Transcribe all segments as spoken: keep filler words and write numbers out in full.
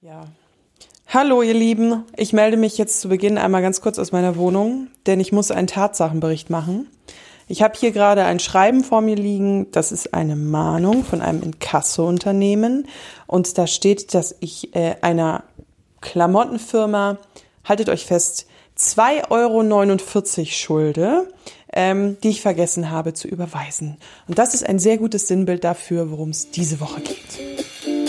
Ja. Hallo ihr Lieben, ich melde mich jetzt zu Beginn einmal ganz kurz aus meiner Wohnung, denn ich muss einen Tatsachenbericht machen. Ich habe hier gerade ein Schreiben vor mir liegen, das ist eine Mahnung von einem Inkasso-Unternehmen und da steht, dass ich äh, einer Klamottenfirma, haltet euch fest, zwei Euro neunundvierzig schulde, ähm, die ich vergessen habe zu überweisen. Und das ist ein sehr gutes Sinnbild dafür, worum es diese Woche geht.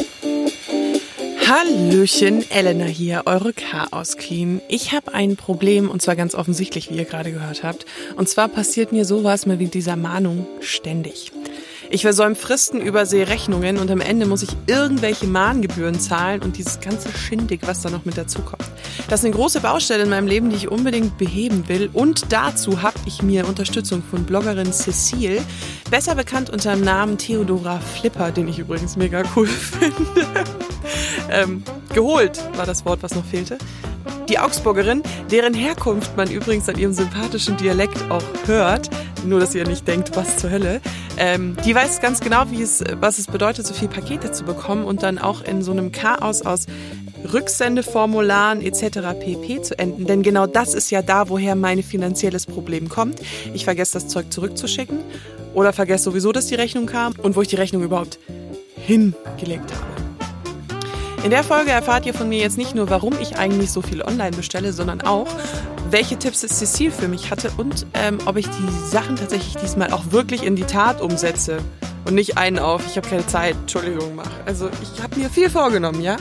Hallöchen, Elena hier, eure Chaos Queen. Ich habe ein Problem und zwar ganz offensichtlich, wie ihr gerade gehört habt. Und zwar passiert mir sowas mit dieser Mahnung ständig. Ich versäume Fristen, übersehe Rechnungen und am Ende muss ich irgendwelche Mahngebühren zahlen und dieses ganze Schindig, was da noch mit dazukommt. Das ist eine große Baustelle in meinem Leben, die ich unbedingt beheben will. Und dazu habe ich mir Unterstützung von Bloggerin Cecile, besser bekannt unter dem Namen Theodora Flipper, den ich übrigens mega cool finde. ähm, geholt war das Wort, was noch fehlte. Die Augsburgerin, deren Herkunft man übrigens an ihrem sympathischen Dialekt auch hört, nur dass ihr nicht denkt, was zur Hölle, ähm, die weiß ganz genau, wie es, was es bedeutet, so viele Pakete zu bekommen und dann auch in so einem Chaos aus Rücksendeformularen et cetera pp. Zu enden. Denn genau das ist ja da, woher mein finanzielles Problem kommt. Ich vergesse das Zeug zurückzuschicken oder vergesse sowieso, dass die Rechnung kam und wo ich die Rechnung überhaupt hingelegt habe. In der Folge erfahrt ihr von mir jetzt nicht nur, warum ich eigentlich so viel online bestelle, sondern auch, welche Tipps Cecile für mich hatte und ähm, ob ich die Sachen tatsächlich diesmal auch wirklich in die Tat umsetze und nicht einen auf, ich habe keine Zeit, Entschuldigung, mache. Also ich habe mir viel vorgenommen, ja?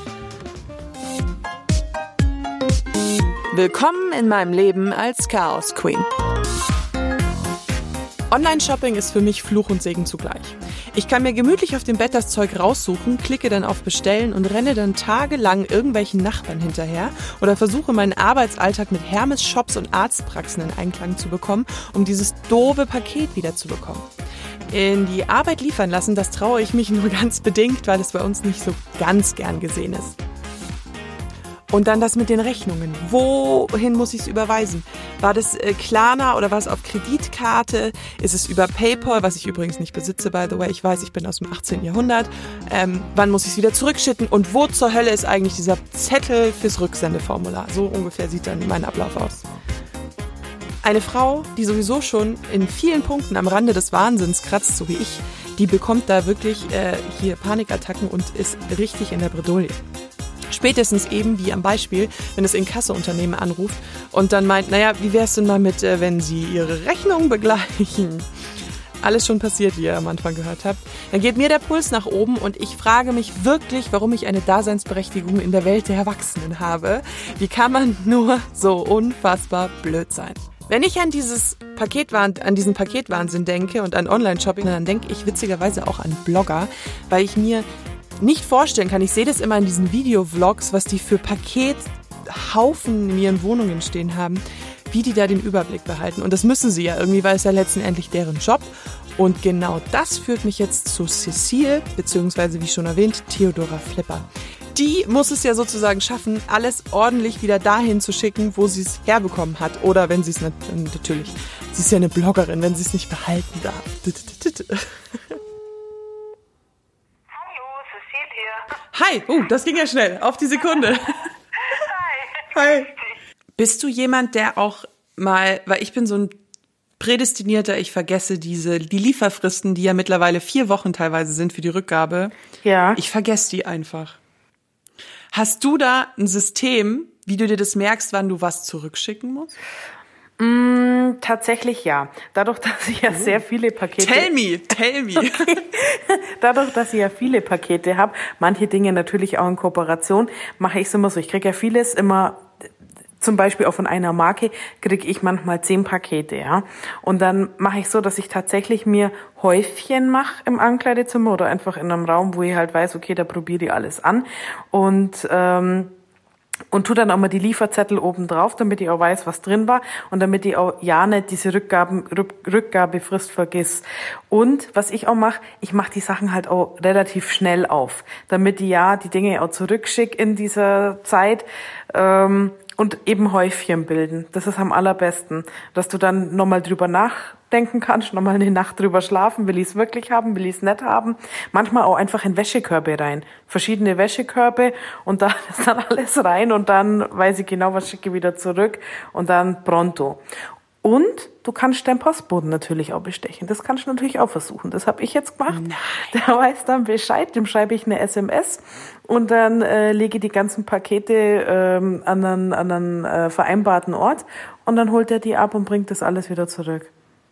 Willkommen in meinem Leben als Chaos Queen. Online-Shopping ist für mich Fluch und Segen zugleich. Ich kann mir gemütlich auf dem Bett das Zeug raussuchen, klicke dann auf Bestellen und renne dann tagelang irgendwelchen Nachbarn hinterher oder versuche meinen Arbeitsalltag mit Hermes-Shops und Arztpraxen in Einklang zu bekommen, um dieses doofe Paket wiederzubekommen. In die Arbeit liefern lassen, das traue ich mich nur ganz bedingt, weil es bei uns nicht so ganz gern gesehen ist. Und dann das mit den Rechnungen. Wohin muss ich es überweisen? War das äh, Klarna oder war es auf Kreditkarte? Ist es über PayPal, was ich übrigens nicht besitze, by the way. Ich weiß, ich bin aus dem achtzehnten Jahrhundert. Ähm, wann muss ich es wieder zurückschicken? Und wo zur Hölle ist eigentlich dieser Zettel fürs Rücksendeformular? So ungefähr sieht dann mein Ablauf aus. Eine Frau, die sowieso schon in vielen Punkten am Rande des Wahnsinns kratzt, so wie ich, die bekommt da wirklich äh, hier Panikattacken und ist richtig in der Bredouille. Spätestens eben wie am Beispiel, wenn das Inkasso-Unternehmen anruft und dann meint, naja, wie wär's denn mal mit, äh, wenn Sie Ihre Rechnung begleichen? Alles schon passiert, wie ihr am Anfang gehört habt. Dann geht mir der Puls nach oben und ich frage mich wirklich, warum ich eine Daseinsberechtigung in der Welt der Erwachsenen habe. Wie kann man nur so unfassbar blöd sein? Wenn ich an dieses Paketwahn, an diesen Paketwahnsinn denke und an Online-Shopping, dann denke ich witzigerweise auch an Blogger, weil ich mir nicht vorstellen kann, ich sehe das immer in diesen Videovlogs, was die für Pakethaufen in ihren Wohnungen stehen haben, wie die da den Überblick behalten. Und das müssen sie ja irgendwie, weil es ja letztendlich deren Job. Und genau das führt mich jetzt zu Cecile, beziehungsweise wie schon erwähnt, Theodora Flipper. Die muss es ja sozusagen schaffen, alles ordentlich wieder dahin zu schicken, wo sie es herbekommen hat. Oder wenn sie es nicht, natürlich, sie ist ja eine Bloggerin, wenn sie es nicht behalten darf. Hi, uh, das ging ja schnell, auf die Sekunde. Hi. Hi. Bist du jemand, der auch mal, weil ich bin so ein prädestinierter, ich vergesse diese, die Lieferfristen, die ja mittlerweile vier Wochen teilweise sind für die Rückgabe. Ja. Ich vergesse die einfach. Hast du da ein System, wie du dir das merkst, wann du was zurückschicken musst? Mm, tatsächlich ja. Dadurch, dass ich ja oh. sehr viele Pakete... Tell me, tell me. Okay. Dadurch, dass ich ja viele Pakete habe, manche Dinge natürlich auch in Kooperation, mache ich es immer so. Ich kriege ja vieles immer, zum Beispiel auch von einer Marke, kriege ich manchmal zehn Pakete, ja. Und dann mache ich so, dass ich tatsächlich mir Häufchen mache im Ankleidezimmer oder einfach in einem Raum, wo ich halt weiß, okay, da probiere ich alles an. Und... ähm Und tu dann auch mal die Lieferzettel oben drauf, damit ich auch weiß, was drin war und damit ich auch ja nicht diese Rückgaben, Rückgabefrist vergiss. Und was ich auch mache, ich mache die Sachen halt auch relativ schnell auf, damit ich ja die Dinge auch zurückschicke in dieser Zeit ähm, und eben Häufchen bilden. Das ist am allerbesten, dass du dann nochmal drüber nach nachdenken kannst, nochmal eine Nacht drüber schlafen, will ich es wirklich haben, will ich es nicht haben. Manchmal auch einfach in Wäschekörbe rein. Verschiedene Wäschekörbe und da ist dann alles rein und dann weiß ich genau, was schicke ich wieder zurück und dann pronto. Und du kannst deinen Postboten natürlich auch bestechen. Das kannst du natürlich auch versuchen. Das habe ich jetzt gemacht. Nein. Der weiß dann Bescheid, dem schreibe ich eine S M S und dann äh, lege die ganzen Pakete ähm, an einen, an einen äh, vereinbarten Ort und dann holt er die ab und bringt das alles wieder zurück.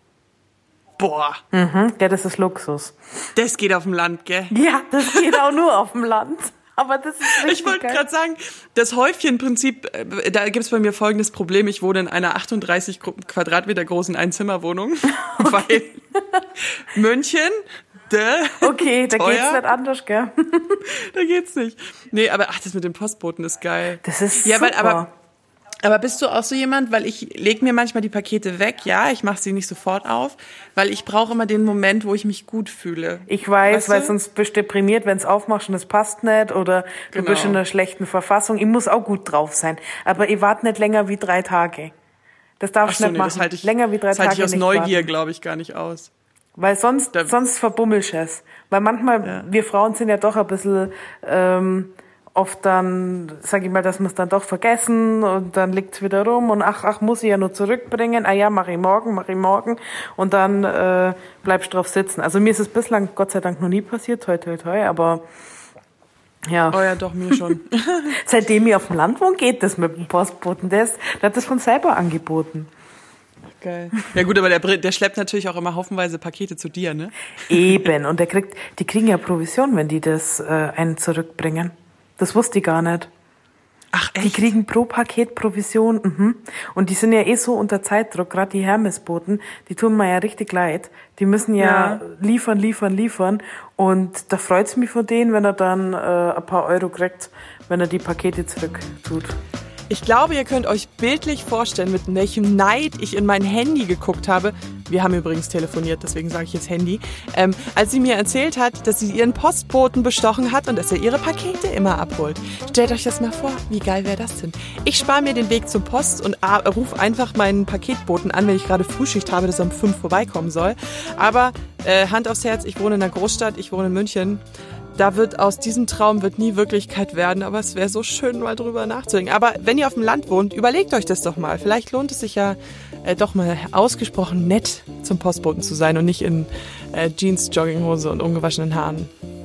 Boah. Mhm, ja, das ist Luxus. Das geht auf dem Land, gell? Ja, das geht auch nur auf dem Land. Aber das ist richtig Ich wollte geil. gerade sagen, das Häufchenprinzip, äh, da gibt es bei mir folgendes Problem. Ich wohne in einer achtunddreißig Quadratmeter großen Einzimmerwohnung, weil München, däh, Okay, da teuer. geht's nicht anders, gell? Da geht's nicht. Nee, aber ach, das mit dem Postboten ist geil. Das ist ja, super. Weil, aber, aber bist du auch so jemand, weil ich leg mir manchmal die Pakete weg, ja, ich mache sie nicht sofort auf, weil ich brauche immer den Moment, wo ich mich gut fühle. Ich weiß, Weißt weil du? sonst bist du deprimiert, wenn es aufmachst und es passt nicht oder du Genau. bist in einer schlechten Verfassung. Ich muss auch gut drauf sein, aber ich warte nicht länger wie drei Tage. Das darfst Ach du so, nicht nee, machen. das halte ich, länger wie drei das halte Tage ich aus nicht Neugier, warten. glaube ich, gar nicht aus. Weil sonst, Da- sonst verbummelst du es. Weil manchmal, Ja. wir Frauen sind ja doch ein bisschen ähm, oft dann, sag ich mal, dass wir es dann doch vergessen und dann liegt's wieder rum und ach, ach, muss ich ja nur zurückbringen. Ah ja, mache ich morgen, mache ich morgen und dann äh, bleibst du drauf sitzen. Also mir ist es bislang Gott sei Dank noch nie passiert, toi, toi, toi, aber ja. Oh ja, doch, mir schon. Seitdem ich auf dem Land wohne, geht das mit dem Postboten. Der, ist, der hat das von selber angeboten. Geil. Ja gut, aber der, der schleppt natürlich auch immer haufenweise Pakete zu dir, ne? Eben. Und der kriegt, die kriegen ja Provision, wenn die das äh, einen zurückbringen. Das wusste ich gar nicht. Ach, echt? Die kriegen pro Paket Provision. Mhm. Und die sind ja eh so unter Zeitdruck, gerade die Hermesboten, die tun mir ja richtig leid. Die müssen ja, Ja. liefern, liefern, liefern. Und da freut's mich von denen, wenn er dann äh, ein paar Euro kriegt, wenn er die Pakete zurück tut. Ich glaube, ihr könnt euch bildlich vorstellen, mit welchem Neid ich in mein Handy geguckt habe. Wir haben übrigens telefoniert, deswegen sage ich jetzt Handy. Ähm, als sie mir erzählt hat, dass sie ihren Postboten bestochen hat und dass er ihre Pakete immer abholt. Stellt euch das mal vor, wie geil wäre das denn? Ich spare mir den Weg zur Post und ah, rufe einfach meinen Paketboten an, wenn ich gerade Frühschicht habe, dass er um fünf vorbeikommen soll. Aber äh, Hand aufs Herz, ich wohne in einer Großstadt, ich wohne in München. Da wird aus diesem Traum wird nie Wirklichkeit werden, aber es wäre so schön, mal drüber nachzudenken. Aber wenn ihr auf dem Land wohnt, überlegt euch das doch mal. Vielleicht lohnt es sich ja äh, doch mal ausgesprochen nett zum Postboten zu sein und nicht in äh, Jeans, Jogginghose und ungewaschenen Haaren.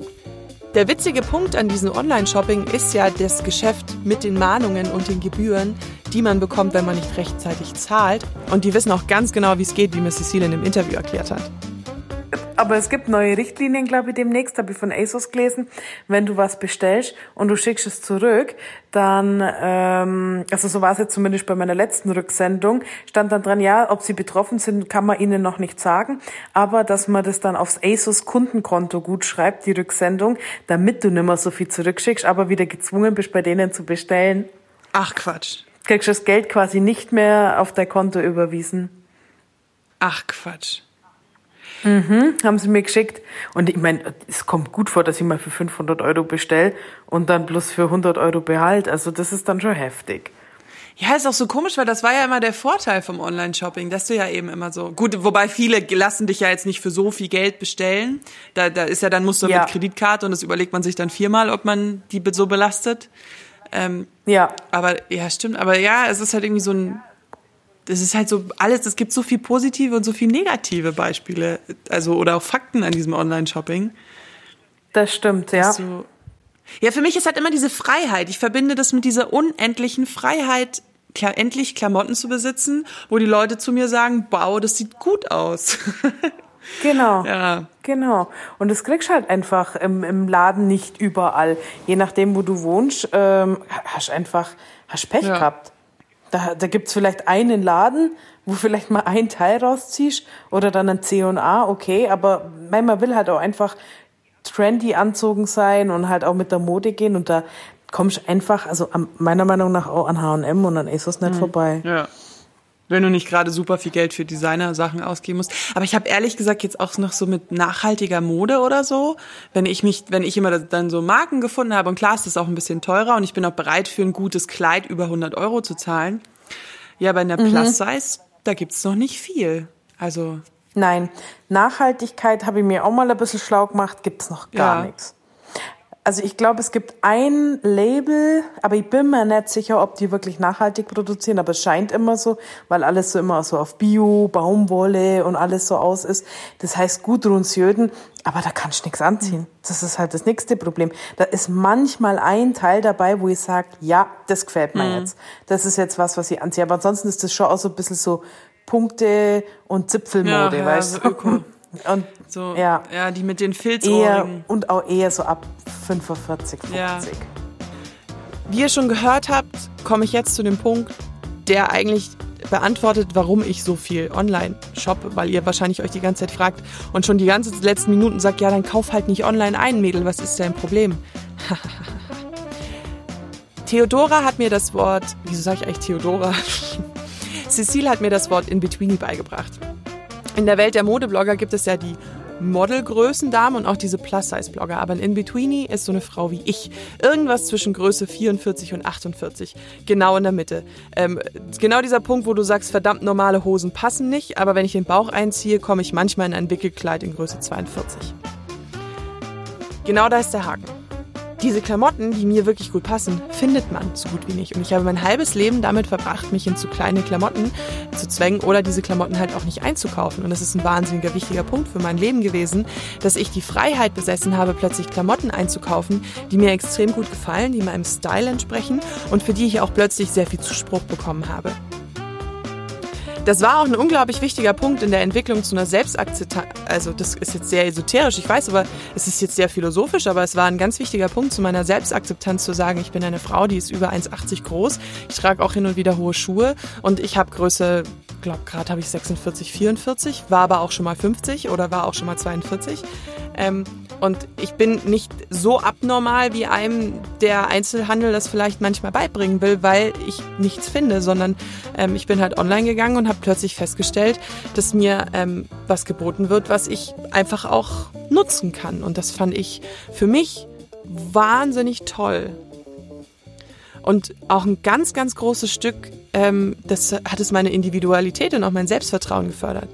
Der witzige Punkt an diesem Online-Shopping ist ja das Geschäft mit den Mahnungen und den Gebühren, die man bekommt, wenn man nicht rechtzeitig zahlt. Und die wissen auch ganz genau, wie es geht, wie Miss Cecile in dem Interview erklärt hat. Aber es gibt neue Richtlinien, glaube ich, demnächst, habe ich von ASOS gelesen. Wenn du was bestellst und du schickst es zurück, dann, ähm, also so war es jetzt zumindest bei meiner letzten Rücksendung, stand dann dran, ja, ob sie betroffen sind, kann man ihnen noch nicht sagen, aber dass man das dann aufs ASOS Kundenkonto gut schreibt, die Rücksendung, damit du nicht mehr so viel zurückschickst, aber wieder gezwungen bist, bei denen zu bestellen. Ach Quatsch. Kriegst du das Geld quasi nicht mehr auf dein Konto überwiesen. Ach Quatsch. Mhm, haben sie mir geschickt. Und ich meine, es kommt gut vor, dass ich mal für fünfhundert Euro bestelle und dann bloß für hundert Euro behalt. Also das ist dann schon heftig. Ja, ist auch so komisch, weil das war ja immer der Vorteil vom Online-Shopping, dass du ja eben immer so, gut, wobei viele lassen dich ja jetzt nicht für so viel Geld bestellen. Da, da ist ja dann, musst du Ja. mit Kreditkarte und das überlegt man sich dann viermal, ob man die so belastet. Ähm, Ja, aber, ja, stimmt, aber ja, es ist halt irgendwie so ein, das ist halt so alles, es gibt so viel positive und so viel negative Beispiele, also, oder auch Fakten an diesem Online-Shopping. das stimmt, ja. So. Ja, für mich ist halt immer diese Freiheit. Ich verbinde das mit dieser unendlichen Freiheit, klar, endlich Klamotten zu besitzen, wo die Leute zu mir sagen, wow, das sieht gut aus. Genau, Ja. genau. Und das kriegst du halt einfach im, im Laden nicht überall. Je nachdem, wo du wohnst, ähm, hast einfach hast Pech Ja. gehabt. Da, da gibt's vielleicht einen Laden, wo vielleicht mal ein Teil rausziehst oder dann ein C und A, okay, aber man will halt auch einfach trendy anzogen sein und halt auch mit der Mode gehen und da kommst du einfach, also am- meiner Meinung nach auch an H und M und an ASOS nicht vorbei. Ja. Wenn du nicht gerade super viel Geld für Designer-Sachen ausgeben musst. Aber ich habe ehrlich gesagt jetzt auch noch so mit nachhaltiger Mode oder so, wenn ich mich, wenn ich immer dann so Marken gefunden habe, und klar ist das auch ein bisschen teurer und ich bin auch bereit für ein gutes Kleid über hundert Euro zu zahlen. Ja, bei einer Plus-Size, da gibt's noch nicht viel. Also Nein, Nachhaltigkeit habe ich mir auch mal ein bisschen schlau gemacht, gibt's noch gar Ja. nichts. Also ich glaube, es gibt ein Label, aber ich bin mir nicht sicher, ob die wirklich nachhaltig produzieren, aber es scheint immer so, weil alles so immer so auf Bio, Baumwolle und alles so aus ist. Das heißt Gudruns Jöden, aber da kannst du nichts anziehen. Das ist halt das nächste Problem. Da ist manchmal ein Teil dabei, wo ich sage, ja, das gefällt mir Mhm. jetzt. Das ist jetzt was, was ich anziehe. Aber ansonsten ist das schon auch so ein bisschen so Punkte und Zipfelmode, Ja, ja, weißt so du? Öko. Und So, ja, ja, die mit den eher, Filzohrringen. und auch eher so ab fünfundvierzig, fünfzig. Ja. Wie ihr schon gehört habt, komme ich jetzt zu dem Punkt, der eigentlich beantwortet, warum ich so viel online shoppe, weil ihr wahrscheinlich euch die ganze Zeit fragt und schon die ganzen letzten Minuten sagt, ja, dann kauf halt nicht online ein, Mädel, was ist dein Problem? Theodora hat mir das Wort, wieso sage ich eigentlich Theodora? Cecile hat mir das Wort In-Betweenie beigebracht. In der Welt der Modeblogger gibt es ja die Modelgrößendamen und auch diese Plus-Size-Blogger. Aber ein In-Betweenie ist so eine Frau wie ich. Irgendwas zwischen Größe vierundvierzig und achtundvierzig. Genau in der Mitte. Ähm, genau dieser Punkt, wo du sagst, verdammt, normale Hosen passen nicht. Aber wenn ich den Bauch einziehe, komme ich manchmal in ein Wickelkleid in Größe zweiundvierzig. Genau da ist der Haken. Diese Klamotten, die mir wirklich gut passen, findet man so gut wie nicht. Und ich habe mein halbes Leben damit verbracht, mich in zu kleine Klamotten zu zwängen oder diese Klamotten halt auch nicht einzukaufen. Und das ist ein wahnsinniger wichtiger Punkt für mein Leben gewesen, dass ich die Freiheit besessen habe, plötzlich Klamotten einzukaufen, die mir extrem gut gefallen, die meinem Style entsprechen und für die ich auch plötzlich sehr viel Zuspruch bekommen habe. Das war auch ein unglaublich wichtiger Punkt in der Entwicklung zu einer Selbstakzeptanz. Also das ist jetzt sehr esoterisch, ich weiß, aber es ist jetzt sehr philosophisch, aber es war ein ganz wichtiger Punkt zu meiner Selbstakzeptanz zu sagen, ich bin eine Frau, die ist über eins Komma achtzig groß, ich trage auch hin und wieder hohe Schuhe und ich habe Größe, ich glaube gerade habe ich sechsundvierzig, vierundvierzig, war aber auch schon mal fünfzig oder war auch schon mal zweiundvierzig. Ähm, und ich bin nicht so abnormal, wie einem der Einzelhandel das vielleicht manchmal beibringen will, weil ich nichts finde, sondern ähm, ich bin halt online gegangen und habe plötzlich festgestellt, dass mir ähm, was geboten wird, was ich einfach auch nutzen kann. Und das fand ich für mich wahnsinnig toll. Und auch ein ganz, ganz großes Stück, ähm, das hat es meine Individualität und auch mein Selbstvertrauen gefördert.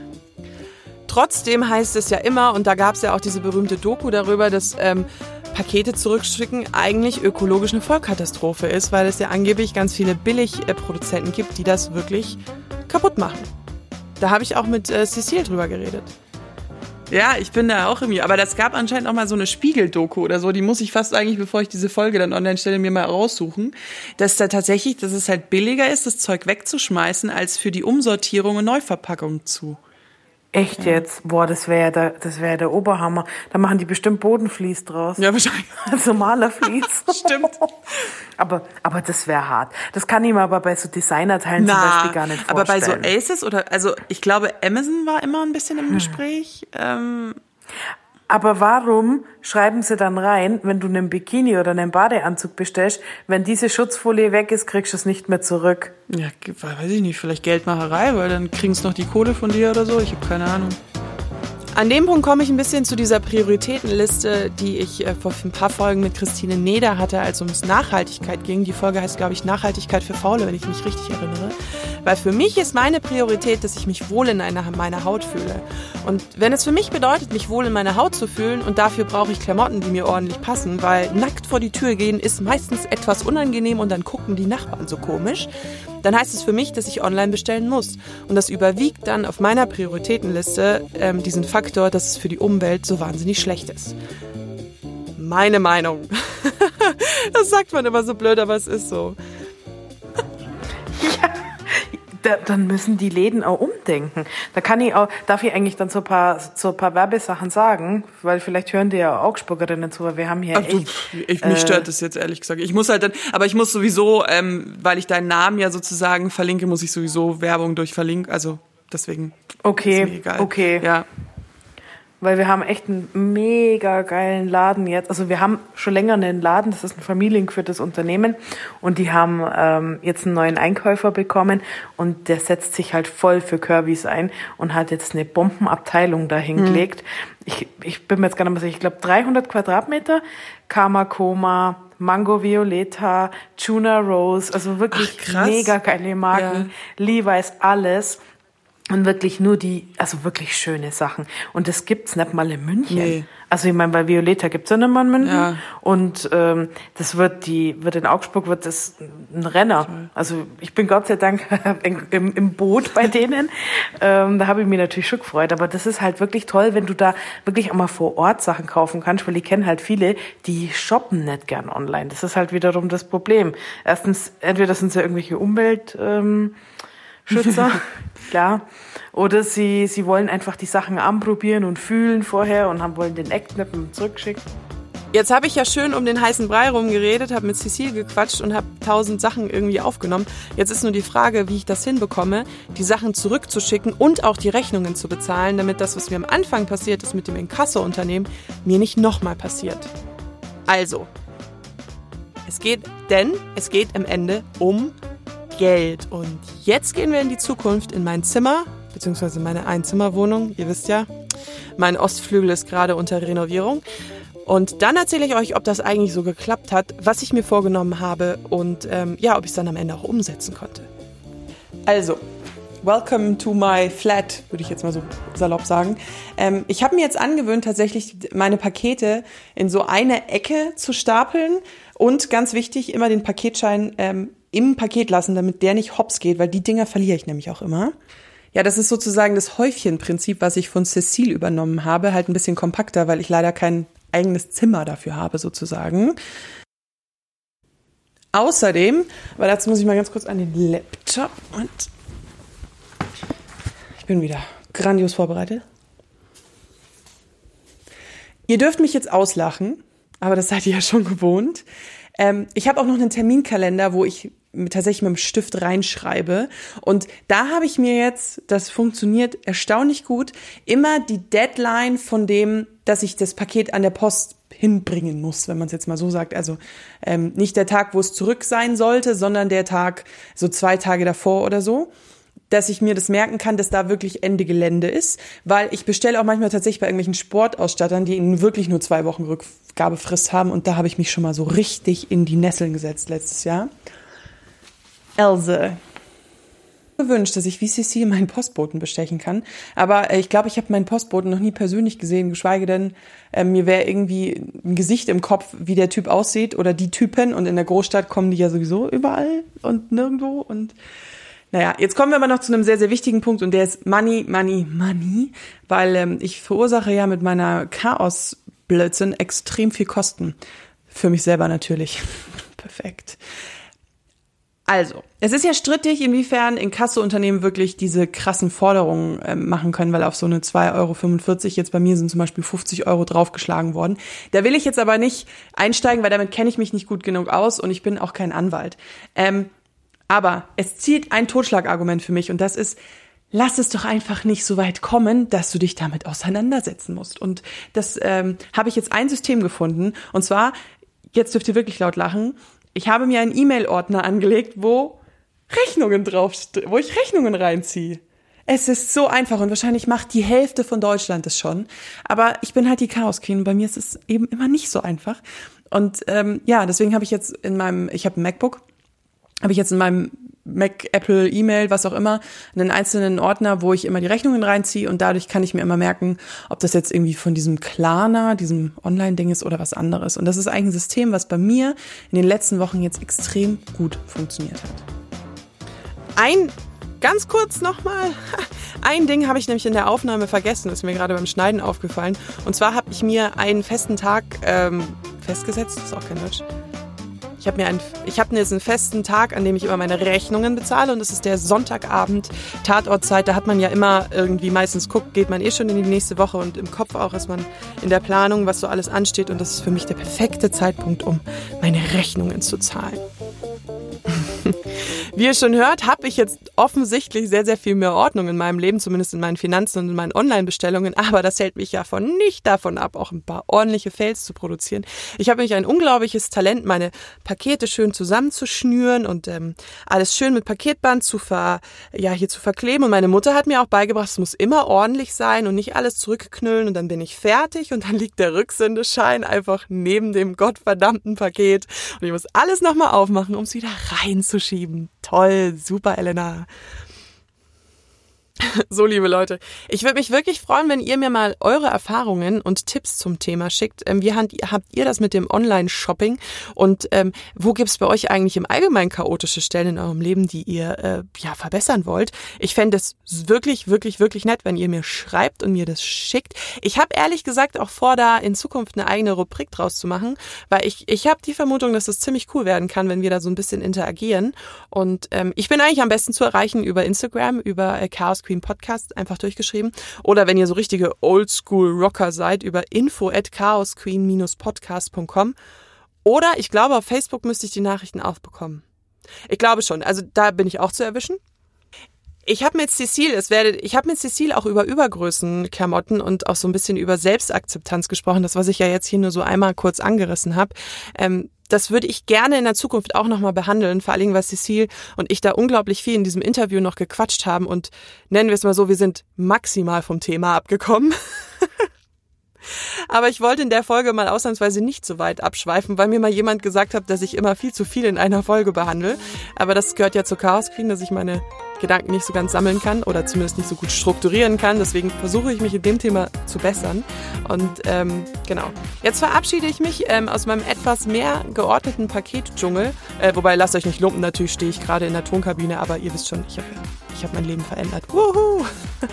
Trotzdem heißt es ja immer, und da gab es ja auch diese berühmte Doku darüber, dass ähm, Pakete zurückschicken eigentlich ökologisch eine Vollkatastrophe ist, weil es ja angeblich ganz viele Billigproduzenten gibt, die das wirklich kaputt machen. Da habe ich auch mit äh, Cecile drüber geredet. Ja, ich bin da auch irgendwie, aber das gab anscheinend auch mal so eine Spiegel-Doku oder so, die muss ich fast eigentlich, bevor ich diese Folge dann online stelle, mir mal raussuchen, dass da tatsächlich, dass es halt billiger ist, das Zeug wegzuschmeißen, als für die Umsortierung und Neuverpackung zu. Echt Ja. jetzt? Boah, das wäre ja der, das wäre der Oberhammer. Da machen die bestimmt Bodenvlies draus. Ja, wahrscheinlich. Also Malervlies. Stimmt. Aber, aber das wäre hart. Das kann ich mir aber bei so Designerteilen zum Na, Beispiel gar nicht aber bei vorstellen. so Aces oder, also ich glaube, Amazon war immer ein bisschen im Gespräch. Ähm, Aber warum schreiben sie dann rein, wenn du einen Bikini oder einen Badeanzug bestellst, wenn diese Schutzfolie weg ist, kriegst du es nicht mehr zurück? ja, weiß ich nicht, vielleicht Geldmacherei, weil dann kriegen es noch die Kohle von dir oder so. Ich habe keine Ahnung. An dem Punkt komme ich ein bisschen zu dieser Prioritätenliste, die ich äh, vor ein paar Folgen mit Christine Neder hatte, als es ums Nachhaltigkeit ging. Die Folge heißt, glaube ich, Nachhaltigkeit für Faule, wenn ich mich richtig erinnere. Weil für mich ist meine Priorität, dass ich mich wohl in einer, meiner Haut fühle. Und wenn es für mich bedeutet, mich wohl in meiner Haut zu fühlen, und dafür brauche ich Klamotten, die mir ordentlich passen, weil nackt vor die Tür gehen ist meistens etwas unangenehm und dann gucken die Nachbarn so komisch, dann heißt es für mich, dass ich online bestellen muss. Und das überwiegt dann auf meiner Prioritätenliste ähm, diesen Faktor, dass es für die Umwelt so wahnsinnig schlecht ist. Meine Meinung. Das sagt man immer so blöd, aber es ist so. Ja, da, dann müssen die Läden auch umdenken. Da kann ich auch, darf ich eigentlich dann so ein paar, so ein paar Werbesachen sagen, weil vielleicht hören die ja Augsburgerinnen zu, weil wir haben hier Ach, du, echt... ich, mich äh, stört das jetzt ehrlich gesagt. Ich muss halt dann, aber ich muss sowieso, ähm, weil ich deinen Namen ja sozusagen verlinke, muss ich sowieso Werbung durch verlinken, also deswegen Okay, ist mir egal. okay. Ja. Weil wir haben echt einen mega geilen Laden jetzt. Also wir haben schon länger einen Laden, das ist ein familiengeführtes Unternehmen und die haben ähm, jetzt einen neuen Einkäufer bekommen und der setzt sich halt voll für Curvys ein und hat jetzt eine Bombenabteilung dahingelegt. Mhm. Ich, ich bin mir jetzt gar nicht mehr sicher, ich glaube dreihundert Quadratmeter, Kamakoma, Mango Violeta, Tuna Rose, also wirklich Ach, krass. mega geile Marken, ja. Levi's, alles. Und wirklich nur die, also wirklich schöne Sachen. Und das gibt's nicht mal in München. Nee. Also ich meine, bei Violeta gibt's ja nicht mal in München. Ja. Und ähm, das wird die, wird in Augsburg wird das ein Renner. Toll. Also ich bin Gott sei Dank im, im Boot bei denen. ähm, da habe ich mich natürlich schon gefreut. Aber das ist halt wirklich toll, wenn du da wirklich auch mal vor Ort Sachen kaufen kannst, weil ich kenne halt viele, die shoppen nicht gern online. Das ist halt wiederum das Problem. Erstens, entweder sind sie irgendwelche Umwelt ähm, Schützer, klar. Oder sie, sie wollen einfach die Sachen anprobieren und fühlen vorher und haben, wollen den Act nicht mehr zurückschicken. Jetzt habe ich ja schön um den heißen Brei rumgeredet, habe mit Cecile gequatscht und habe tausend Sachen irgendwie aufgenommen. Jetzt ist nur die Frage, wie ich das hinbekomme, die Sachen zurückzuschicken und auch die Rechnungen zu bezahlen, damit das, was mir am Anfang passiert ist mit dem Inkasso-Unternehmen, mir nicht nochmal passiert. Also, es geht, denn es geht am Ende um Geld. Und jetzt gehen wir in die Zukunft, in mein Zimmer, beziehungsweise meine Einzimmerwohnung. Ihr wisst ja, mein Ostflügel ist gerade unter Renovierung. Und dann erzähle ich euch, ob das eigentlich so geklappt hat, was ich mir vorgenommen habe und ähm, ja, ob ich es dann am Ende auch umsetzen konnte. Also, welcome to my flat, würde ich jetzt mal so salopp sagen. Ähm, ich habe mir jetzt angewöhnt, tatsächlich meine Pakete in so eine Ecke zu stapeln und ganz wichtig, immer den Paketschein ähm, im Paket lassen, damit der nicht hops geht, weil die Dinger verliere ich nämlich auch immer. Ja, das ist sozusagen das Häufchenprinzip, was ich von Cecile übernommen habe, halt ein bisschen kompakter, weil ich leider kein eigenes Zimmer dafür habe, sozusagen. Außerdem, weil dazu muss ich mal ganz kurz an den Laptop und ich bin wieder grandios vorbereitet. Ihr dürft mich jetzt auslachen, aber das seid ihr ja schon gewohnt. Ähm, ich habe auch noch einen Terminkalender, wo ich tatsächlich mit dem Stift reinschreibe. Und da habe ich mir jetzt, das funktioniert erstaunlich gut, immer die Deadline von dem, dass ich das Paket an der Post hinbringen muss, wenn man es jetzt mal so sagt. Also ähm, nicht der Tag, wo es zurück sein sollte, sondern der Tag so zwei Tage davor oder so, dass ich mir das merken kann, dass da wirklich Ende Gelände ist, weil ich bestelle auch manchmal tatsächlich bei irgendwelchen Sportausstattern, die ihnen wirklich nur zwei Wochen Rückgabefrist haben und da habe ich mich schon mal so richtig in die Nesseln gesetzt letztes Jahr. Else. Gewünscht, dass ich wie Cecile meinen Postboten bestechen kann, aber ich glaube, ich habe meinen Postboten noch nie persönlich gesehen, geschweige denn, äh, mir wäre irgendwie ein Gesicht im Kopf, wie der Typ aussieht oder die Typen und in der Großstadt kommen die ja sowieso überall und nirgendwo und naja, jetzt kommen wir aber noch zu einem sehr, sehr wichtigen Punkt und der ist Money, Money, Money, weil ähm, ich verursache ja mit meiner Chaos-Blödsinn extrem viel Kosten. Für mich selber natürlich. Perfekt. Also, es ist ja strittig, inwiefern Inkasso-Unternehmen wirklich diese krassen Forderungen äh, machen können, weil auf so eine zwei Euro fünfundvierzig, jetzt bei mir sind zum Beispiel fünfzig Euro draufgeschlagen worden. Da will ich jetzt aber nicht einsteigen, weil damit kenne ich mich nicht gut genug aus und ich bin auch kein Anwalt. Ähm, aber es zieht ein Totschlagargument für mich und das ist, lass es doch einfach nicht so weit kommen, dass du dich damit auseinandersetzen musst. Und das ähm, habe ich jetzt ein System gefunden und zwar, jetzt dürft ihr wirklich laut lachen, ich habe mir einen E-Mail-Ordner angelegt, wo Rechnungen drauf, wo ich Rechnungen reinziehe. Es ist so einfach und wahrscheinlich macht die Hälfte von Deutschland das schon. Aber ich bin halt die Chaos-Queen und bei mir ist es eben immer nicht so einfach. Und ähm, ja, deswegen habe ich jetzt in meinem, ich habe ein MacBook, habe ich jetzt in meinem Mac, Apple, E-Mail, was auch immer, einen einzelnen Ordner, wo ich immer die Rechnungen reinziehe und dadurch kann ich mir immer merken, ob das jetzt irgendwie von diesem Klarna, diesem Online-Ding ist oder was anderes. Und das ist eigentlich ein System, was bei mir in den letzten Wochen jetzt extrem gut funktioniert hat. Ein, ganz kurz nochmal, ein Ding habe ich nämlich in der Aufnahme vergessen, ist mir gerade beim Schneiden aufgefallen. Und zwar habe ich mir einen festen Tag ähm, festgesetzt, ist auch kein Deutsch. Ich habe mir einen, ich habe jetzt einen festen Tag, an dem ich immer meine Rechnungen bezahle und das ist der Sonntagabend, Tatortzeit. Da hat man ja immer irgendwie, meistens guckt, geht man eh schon in die nächste Woche und im Kopf auch ist man in der Planung, was so alles ansteht und das ist für mich der perfekte Zeitpunkt, um meine Rechnungen zu zahlen. Wie ihr schon hört, habe ich jetzt offensichtlich sehr, sehr viel mehr Ordnung in meinem Leben, zumindest in meinen Finanzen und in meinen Online-Bestellungen. Aber das hält mich ja von nicht davon ab, auch ein paar ordentliche Fails zu produzieren. Ich habe nämlich ein unglaubliches Talent, meine Pakete schön zusammenzuschnüren und ähm, alles schön mit Paketband zu ver, ja, hier zu verkleben. Und meine Mutter hat mir auch beigebracht, es muss immer ordentlich sein und nicht alles zurückknüllen. Und dann bin ich fertig und dann liegt der Rücksendeschein einfach neben dem gottverdammten Paket. Und ich muss alles nochmal aufmachen, um es wieder reinzuschieben. Toll, super, Elena. So, liebe Leute, ich würde mich wirklich freuen, wenn ihr mir mal eure Erfahrungen und Tipps zum Thema schickt. Ähm, wie habt ihr das mit dem Online-Shopping und ähm, wo gibt es bei euch eigentlich im Allgemeinen chaotische Stellen in eurem Leben, die ihr äh, ja verbessern wollt? Ich fände es wirklich, wirklich, wirklich nett, wenn ihr mir schreibt und mir das schickt. Ich habe ehrlich gesagt auch vor, da in Zukunft eine eigene Rubrik draus zu machen, weil ich ich habe die Vermutung, dass das ziemlich cool werden kann, wenn wir da so ein bisschen interagieren. Und ähm, ich bin eigentlich am besten zu erreichen über Instagram, über äh, Chaos Queen Podcast, einfach durchgeschrieben. Oder wenn ihr so richtige Oldschool-Rocker seid, über info at chaosqueen dash podcast punkt com. Oder ich glaube, auf Facebook müsste ich die Nachrichten auch bekommen. Ich glaube schon. Also da bin ich auch zu erwischen. Ich habe mit Cecile, es werde, ich habe mit Cecile auch über Übergrößenklamotten und auch so ein bisschen über Selbstakzeptanz gesprochen. Das, was ich ja jetzt hier nur so einmal kurz angerissen habe. Ähm, Das würde ich gerne in der Zukunft auch nochmal behandeln, vor allem, weil Cecile und ich da unglaublich viel in diesem Interview noch gequatscht haben und nennen wir es mal so, wir sind maximal vom Thema abgekommen. Aber ich wollte in der Folge mal ausnahmsweise nicht so weit abschweifen, weil mir mal jemand gesagt hat, dass ich immer viel zu viel in einer Folge behandle. Aber das gehört ja zur Chaos Queen, dass ich meine Gedanken nicht so ganz sammeln kann oder zumindest nicht so gut strukturieren kann. Deswegen versuche ich mich in dem Thema zu bessern. Und ähm, genau. Jetzt verabschiede ich mich ähm, aus meinem etwas mehr geordneten Paketdschungel. Äh, wobei, lasst euch nicht lumpen, natürlich stehe ich gerade in der Tonkabine, aber ihr wisst schon, ich habe ich hab mein Leben verändert. Wuhu!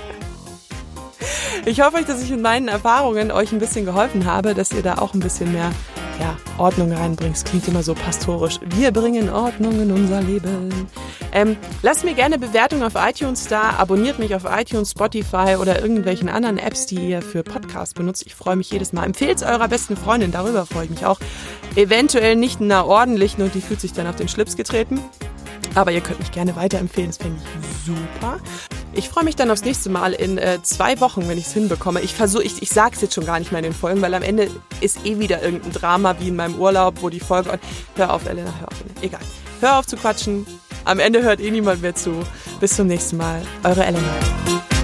Ich hoffe, dass ich mit meinen Erfahrungen euch ein bisschen geholfen habe, dass ihr da auch ein bisschen mehr ja, Ordnung reinbringt. Es klingt immer so pastorisch. Wir bringen Ordnung in unser Leben. Ähm, lasst mir gerne Bewertungen auf iTunes da. Abonniert mich auf iTunes, Spotify oder irgendwelchen anderen Apps, die ihr für Podcasts benutzt. Ich freue mich jedes Mal. Empfehlt es eurer besten Freundin. Darüber freue ich mich auch. Eventuell nicht einer ordentlichen und die fühlt sich dann auf den Schlips getreten. Aber ihr könnt mich gerne weiterempfehlen, das fände ich super. Ich freue mich dann aufs nächste Mal in äh, zwei Wochen, wenn ich es hinbekomme. Ich versuche, ich, ich sage es jetzt schon gar nicht mehr in den Folgen, weil am Ende ist eh wieder irgendein Drama wie in meinem Urlaub, wo die Folge... Hör auf, Elena, hör auf. Elena. Egal. Hör auf zu quatschen. Am Ende hört eh niemand mehr zu. Bis zum nächsten Mal. Eure Elena.